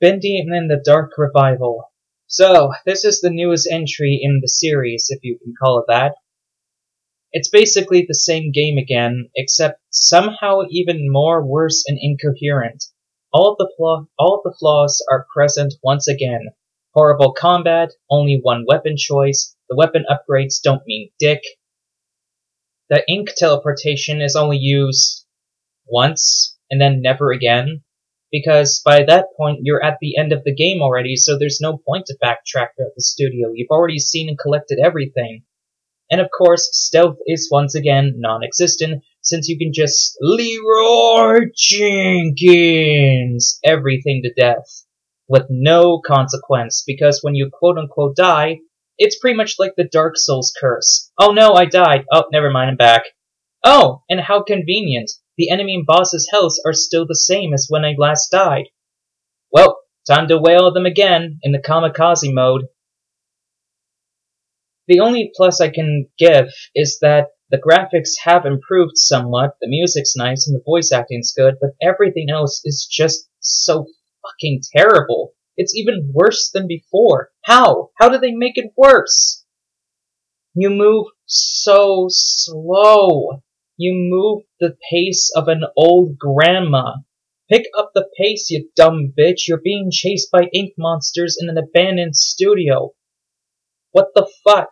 Bendy and the Dark Revival. So, this is the newest entry in the series, if you can call it that. It's basically the same game again, except somehow even more worse and incoherent. All of the flaws are present once again. Horrible combat, only one weapon choice, the weapon upgrades don't mean dick. The ink teleportation is only used once, and then never again, because by that point you're at the end of the game already, so there's no point to backtrack throughout the studio. You've already seen and collected everything. And of course, stealth is once again non-existent, since you can just Leroy Jenkins everything to death, with no consequence, because when you quote-unquote die, it's pretty much like the Dark Souls curse. Oh no, I died. Oh, never mind, I'm back. Oh, and how convenient. The enemy and boss's healths are still the same as when I last died. Well, time to whale them again, in the kamikaze mode. The only plus I can give is that the graphics have improved somewhat, the music's nice, and the voice acting's good, but everything else is just so fucking terrible. It's even worse than before. How? How do they make it worse? You move so slow. You move the pace of an old grandma. Pick up the pace, you dumb bitch. You're being chased by ink monsters in an abandoned studio. What the fuck?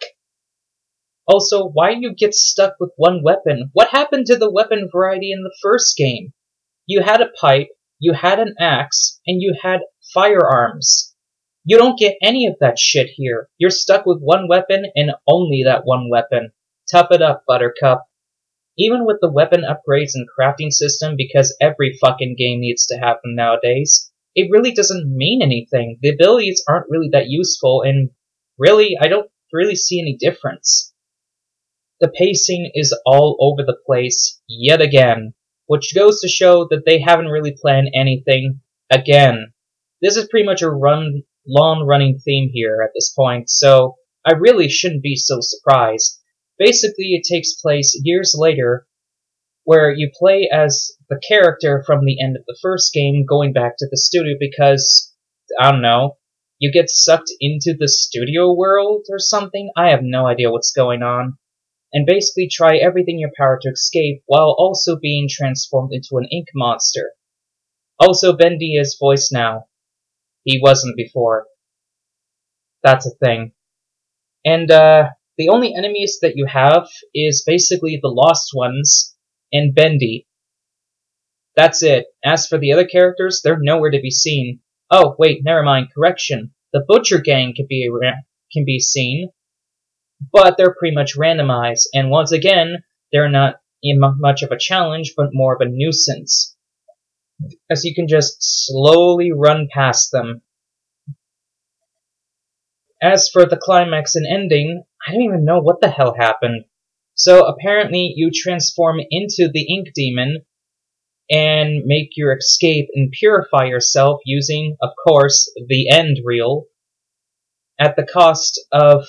Also, why do you get stuck with one weapon? What happened to the weapon variety in the first game? You had a pipe, you had an axe, and you had firearms. You don't get any of that shit here. You're stuck with one weapon and only that one weapon. Tough it up, Buttercup. Even with the weapon upgrades and crafting system, because every fucking game needs to have them nowadays, it really doesn't mean anything. The abilities aren't really that useful, and really, I don't really see any difference. The pacing is all over the place, yet again, which goes to show that they haven't really planned anything again. This is pretty much a long-running theme here at this point, so I really shouldn't be so surprised. Basically, it takes place years later, where you play as the character from the end of the first game going back to the studio because, I don't know, you get sucked into the studio world or something? I have no idea what's going on. And basically try everything in your power to escape while also being transformed into an ink monster. Also, Bendy is voiced now. He wasn't before. That's a thing. And, the only enemies that you have is basically the Lost Ones and Bendy. That's it. As for the other characters, they're nowhere to be seen. Oh, wait, never mind, correction. The Butcher Gang can be seen, but they're pretty much randomized, and once again, they're not much of a challenge, but more of a nuisance, as you can just slowly run past them. As for the climax and ending, I don't even know what the hell happened. So apparently you transform into the Ink Demon and make your escape and purify yourself using, of course, the end reel, at the cost of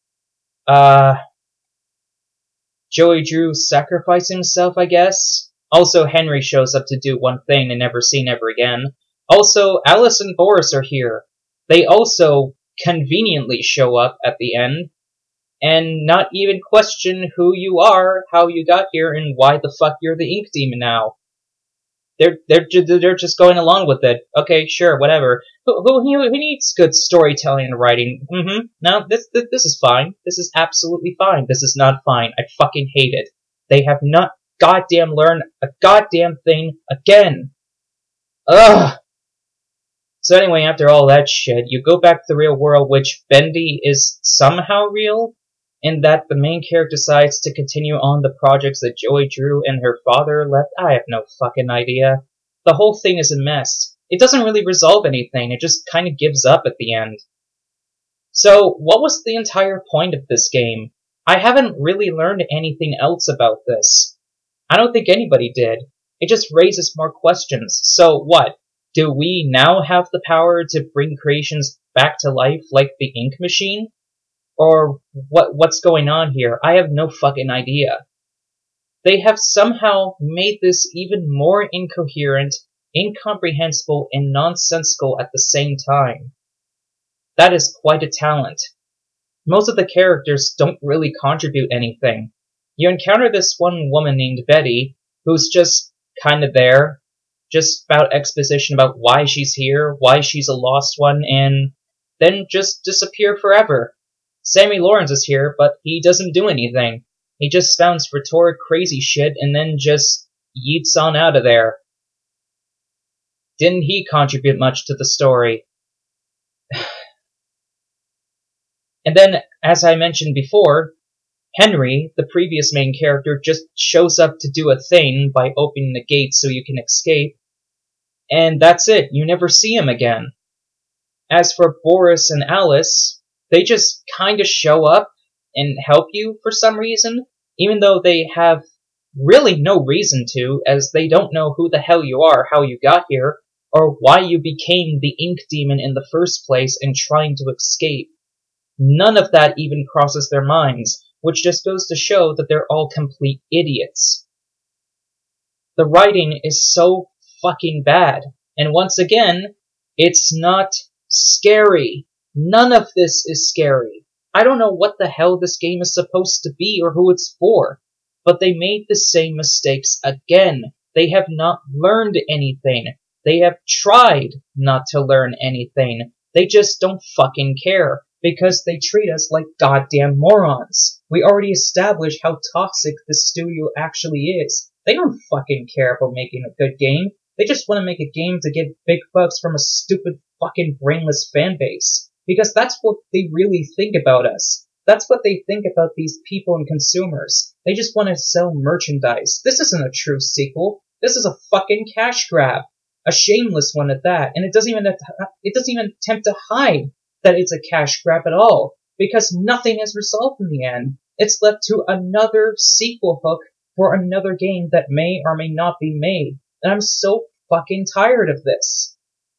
Joey Drew sacrificing himself, I guess. Also, Henry shows up to do one thing and never seen ever again. Also, Alice and Boris are here. They also conveniently show up at the end, and not even question who you are, how you got here, and why the fuck you're the Ink Demon now. They're just going along with it. Okay, sure, whatever. Who needs good storytelling and writing? No, this is fine. This is absolutely fine. This is not fine. I fucking hate it. They have not goddamn learned a goddamn thing again. Ugh. So anyway, after all that shit, you go back to the real world, which Bendy is somehow real, in that the main character decides to continue on the projects that Joey Drew and her father left. I have no fucking idea. The whole thing is a mess. It doesn't really resolve anything, it just kind of gives up at the end. So, what was the entire point of this game? I haven't really learned anything else about this. I don't think anybody did. It just raises more questions. So what? Do we now have the power to bring creations back to life like the Ink Machine? Or what's going on here? I have no fucking idea. They have somehow made this even more incoherent incomprehensible and nonsensical at the same time. That is quite a talent. Most of the characters don't really contribute anything. You encounter this one woman named Betty, who's just kinda there, just about exposition about why she's here, why she's a lost one, and then just disappear forever. Sammy Lawrence is here, but he doesn't do anything. He just spouts rhetoric crazy shit and then just yeets on out of there. Didn't he contribute much to the story? And then, as I mentioned before, Henry, the previous main character, just shows up to do a thing by opening the gate so you can escape, and that's it. You never see him again. As for Boris and Alice, they just kinda show up and help you for some reason, even though they have really no reason to, as they don't know who the hell you are, how you got here, or why you became the ink demon in the first place and trying to escape. None of that even crosses their minds, which just goes to show that they're all complete idiots. The writing is so fucking bad, and once again, it's not scary. None of this is scary. I don't know what the hell this game is supposed to be or who it's for, but they made the same mistakes again. They have not learned anything. They have tried not to learn anything. They just don't fucking care, because they treat us like goddamn morons. We already established how toxic this studio actually is. They don't fucking care about making a good game. They just want to make a game to get big bucks from a stupid fucking brainless fanbase. Because that's what they really think about us. That's what they think about these people and consumers. They just want to sell merchandise. This isn't a true sequel. This is a fucking cash grab. A shameless one at that. And it doesn't even attempt to hide that it's a cash grab at all, because nothing is resolved in the end. It's led to another sequel hook for another game that may or may not be made, and I'm so fucking tired of this.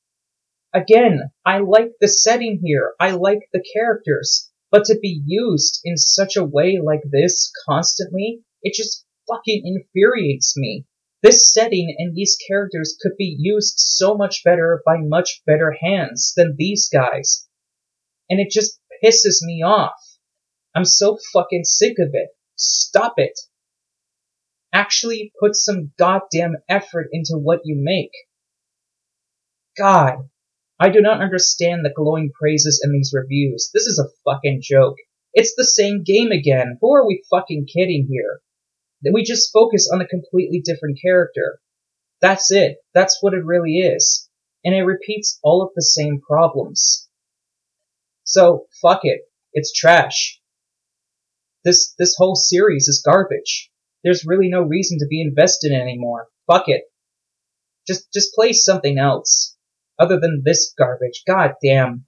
Again, I like the setting here, I like the characters, but to be used in such a way like this constantly, it just fucking infuriates me. This setting and these characters could be used so much better by much better hands than these guys. And it just pisses me off. I'm so fucking sick of it. Stop it. Actually put some goddamn effort into what you make. God, I do not understand the glowing praises in these reviews. This is a fucking joke. It's the same game again. Who are we fucking kidding here? We just focus on a completely different character. That's it. That's what it really is. And it repeats all of the same problems. So, fuck it. It's trash. This whole series is garbage. There's really no reason to be invested in anymore. Fuck it. Just play something else. Other than this garbage. God damn.